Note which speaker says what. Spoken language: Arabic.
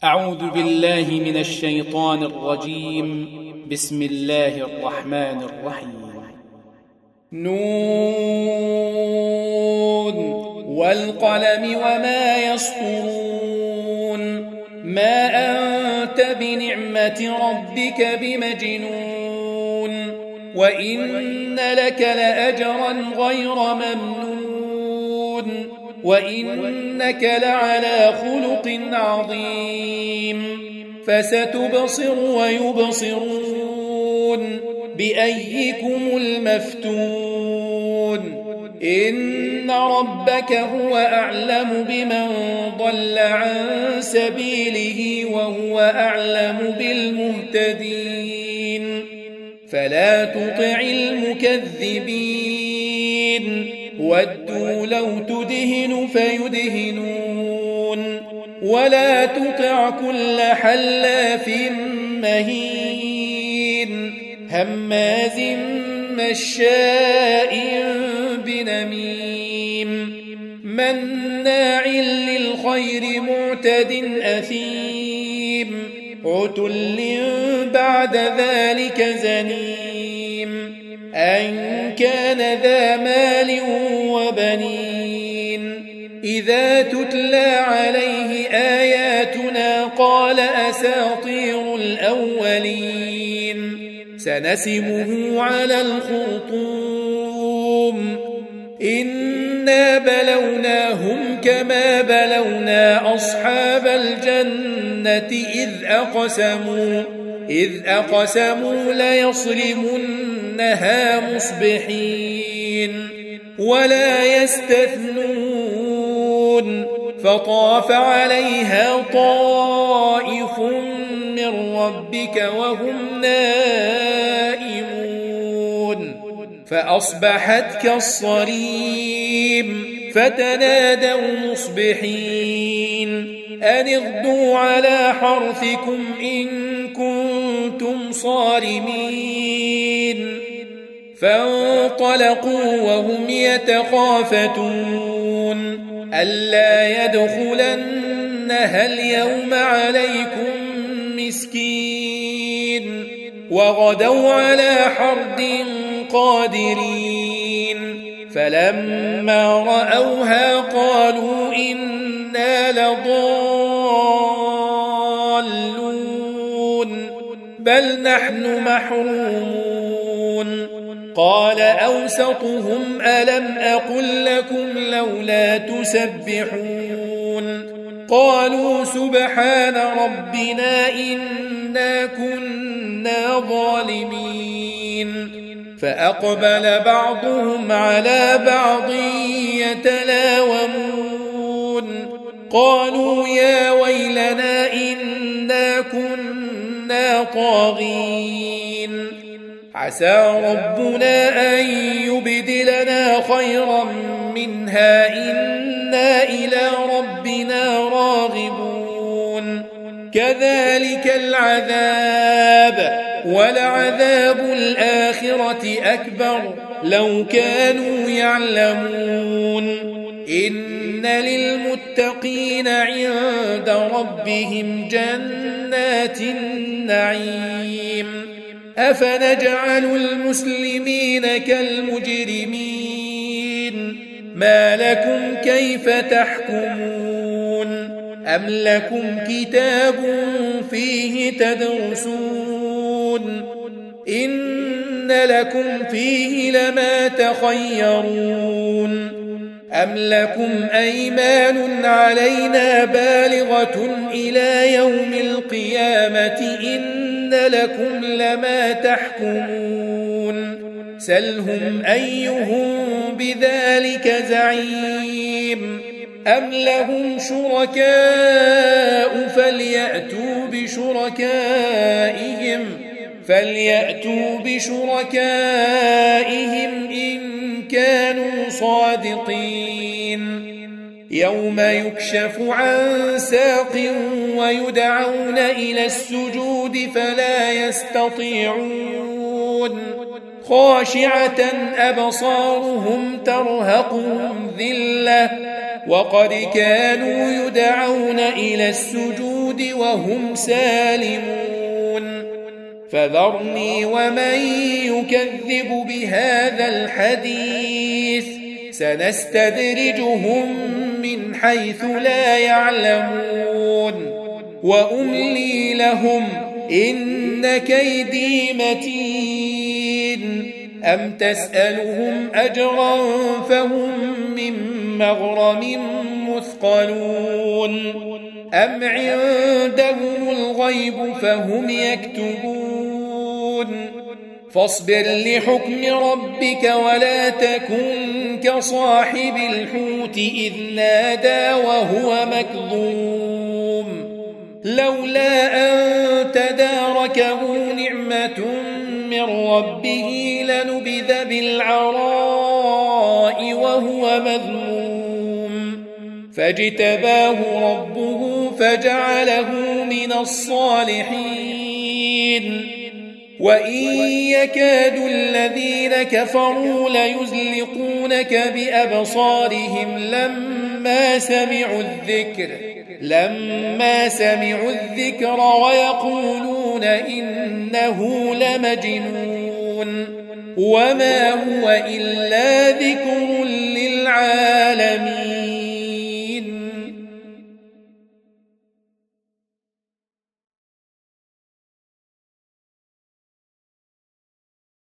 Speaker 1: أعوذ بالله من الشيطان الرجيم. بسم الله الرحمن الرحيم. نون والقلم وما يسطرون ما أنت بنعمة ربك بمجنون وإن لك لأجرا غير ممنون وإنك لعلى خلق عظيم فستبصر ويبصرون بأيكم المفتون إن ربك هو أعلم بمن ضل عن سبيله وهو أعلم بالمهتدين فلا تطع المكذبين ودوا لو تدهن فيدهنون ولا تطع كل حلاف مهين هماز مشاء بنميم مناع للخير معتد أثيم عتل بعد ذلك زنيم أن كان ذا مال وبنين إذا تتلى عليه آياتنا قال أساطير الأولين سنسمه على الخرطوم إنا بلوناهم كما بلونا أصحاب الجنة إذ أقسموا ليصرمنها مصبحين ولا يستثنون فطاف عليها طائف من ربك وهم نائمون فأصبحت كالصريم فتنادوا مصبحين أن اغدوا على حرثكم إن كنتم صارمين فانطلقوا وهم يتخافتون ألا يدخلنها اليوم عليكم مسكين وغدوا على حرد قادرين فلما رأوها قالوا إنا لضالون بل نحن محرومون قال أوسطهم ألم أقل لكم لولا تسبحون قالوا سبحان ربنا إنا كنا ظالمين فأقبل بعضهم على بعض يتلاومون قالوا يا ويلنا إنا كنا طاغين عسى ربنا أن يبدلنا خيرا منها إنا إلى ربنا راغبون كذلك العذاب ولعذاب الآخرة أكبر لو كانوا يعلمون إن للمتقين عند ربهم جنات النعيم أفنجعل المسلمين كالمجرمين ما لكم كيف تحكمون أم لكم كتاب فيه تدرسون إن لكم فيه لما تخيرون أم لكم أيمان علينا بالغة إلى يوم القيامة إن لكم لما تحكمون سلهم أيهم بذلك زعيم أم لهم شركاء فليأتوا بشركائهم إن كانوا صادقين يوم يكشف عن ساق ويدعون إلى السجود فلا يستطيعون خاشعة أبصارهم ترهقهم ذلة وقد كانوا يدعون إلى السجود
Speaker 2: الخلود وهم سالمون فذرني ومن يكذب بهذا الحديث سنستدرجهم من حيث لا يعلمون وأملي لهم إن كيدي متين أم تسألهم أجرا فهم من مغرم مثقلون أم عندهم الغيب فهم يكتبون فاصبر لحكم ربك ولا تكن كصاحب الحوت إذ نادى وهو مكظوم لولا أن تداركه نعمة من ربه لنبذ بالعراء وهو مذموم فاجتباه ربه فجعله من الصالحين وإن يكاد الذين كفروا ليزلقونك بأبصارهم لما سمعوا الذكر ويقولون إنه لمجنون وما هو إلا ذكر للعالمين